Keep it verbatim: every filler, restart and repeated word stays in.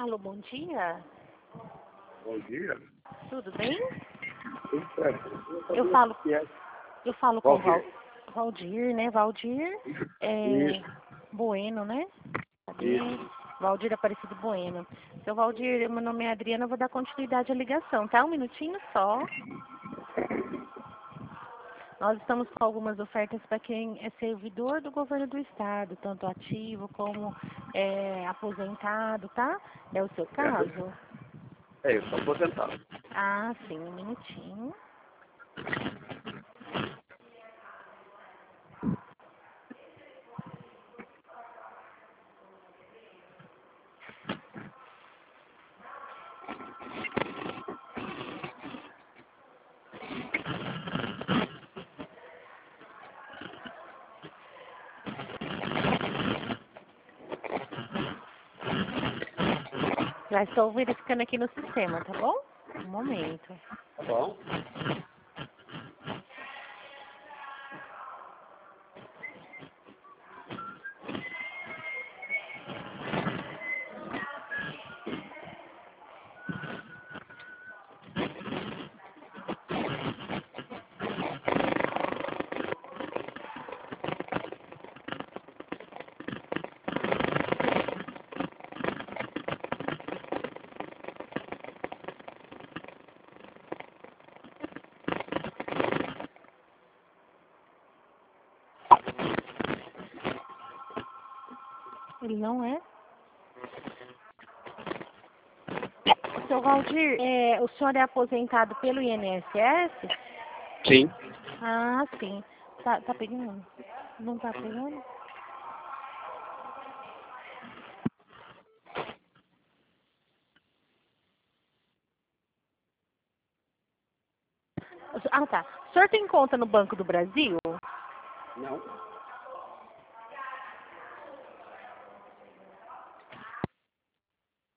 Alô, bom dia. Bom dia. Tudo bem? Tudo certo. Eu falo, eu falo com Valdir. Val, Valdir, né? Valdir é, Isso. Bueno, né? Cadê? Isso. Valdir Aparecido Bueno. Seu Valdir, meu nome é Adriana, eu vou dar continuidade à ligação, tá? Um minutinho só. Nós estamos com algumas ofertas para quem é servidor do governo do estado, tanto ativo como é, aposentado, tá? É o seu caso? É, eu sou aposentado. Ah, sim, um minutinho. Já estou verificando aqui no sistema, tá bom? Um momento. Tá bom? Ele não é? Seu Valdir, é, o senhor é aposentado pelo I N S S? Sim. Ah, sim. Tá, tá pegando? Não tá pegando? Ah, tá. O senhor tem conta no Banco do Brasil? Não.